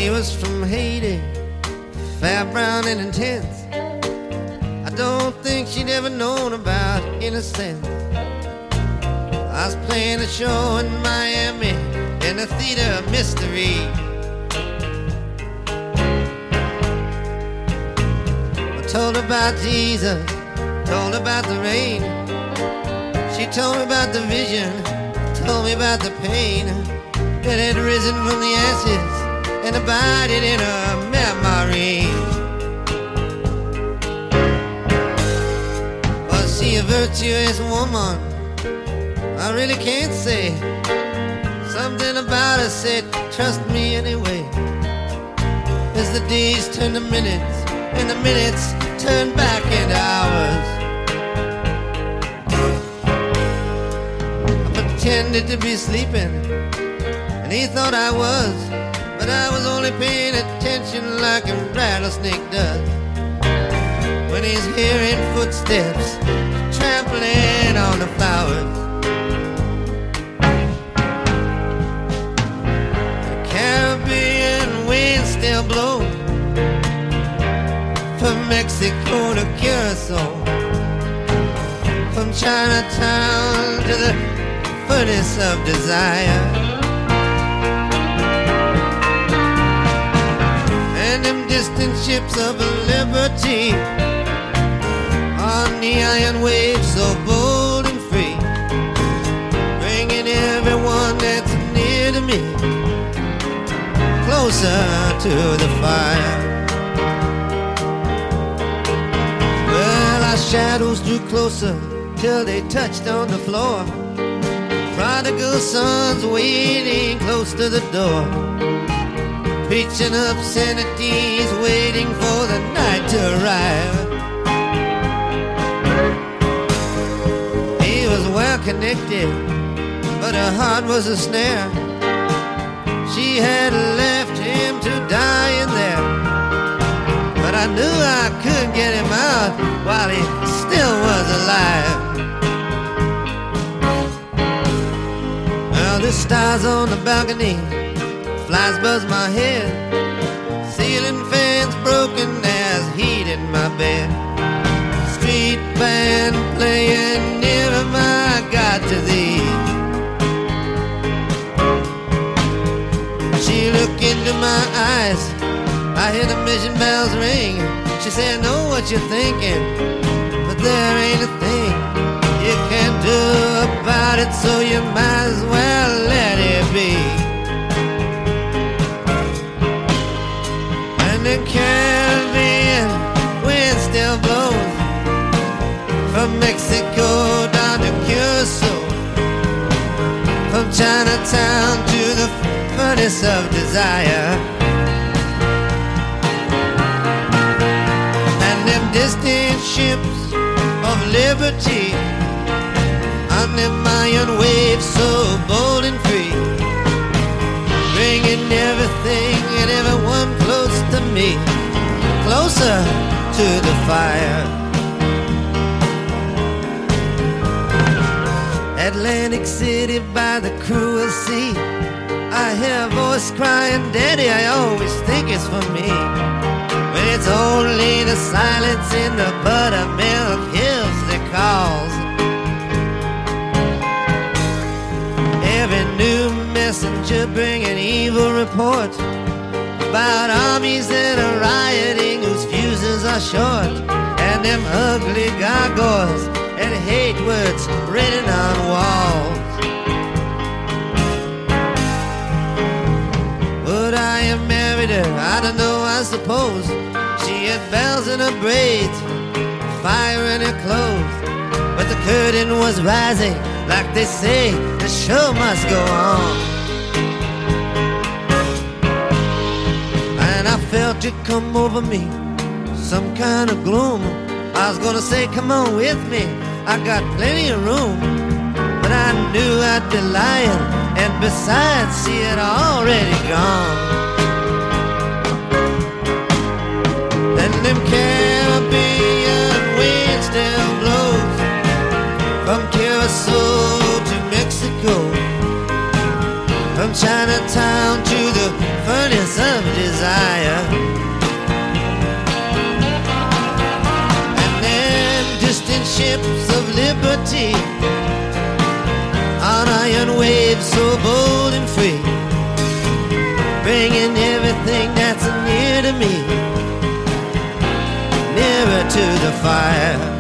She was from Haiti, fair, brown, and intense. I don't think she'd ever known about innocence. I was playing a show in Miami in a theater of mystery. I told her about Jesus, told her about the rain. She told me about the vision, told me about the pain that had risen from the ashes and abided in her memory. Was she a virtuous woman? I really can't say. Something about her said, trust me anyway. As the days turned to minutes, and the minutes turned back into hours, I pretended to be sleeping, and he thought I was, but I was only paying attention like a rattlesnake does when he's hearing footsteps trampling on the flowers. The Caribbean wind still blows from Mexico to Curacao, from Chinatown to the furnace of desire. Distant ships of liberty on the iron waves, so bold and free, bringing everyone that's near to me closer to the fire. Well, our shadows drew closer till they touched on the floor. Prodigal sons waiting close to the door, preaching obscenities, waiting for the night to arrive. He was well connected, but her heart was a snare. She had left him to die in there, but I knew I couldn't get him out while he still was alive. Well, the stars on the balcony, flies buzz my head, ceiling fans broken as heat in my bed. Street band playing, nearer my God to thee. She looked into my eyes, I hear the mission bells ring. She said, I know what you're thinking, but there ain't a thing you can do about it, so you might as well let it be. The Caribbean wind still blows from Mexico down to Curacao, from Chinatown to the furnace of desire. And them distant ships of liberty on them iron waves, so bold and free, bringing everything and everyone close to me, closer to the fire. Atlantic City by the cruel sea, I hear a voice crying, Daddy, I always think it's for me, when it's only the silence in the buttermilk hills that calls. Every new messenger bringing evil reports about armies that are rioting whose fuses are short, and them ugly gargoyles and hate words written on walls. Would I have married her? I don't know, I suppose. She had bells in her braids, fire in her clothes, but the curtain was rising, like they say, the show must go on. And I felt it come over me, some kind of gloom. I was gonna say, come on with me, I got plenty of room, but I knew I'd be lying, and besides, she had already gone. And them Caribbean winds still blows from Curacao to Mexico, from Chinatown to the furnace of desire. bringing everything that's near to me nearer to the fire.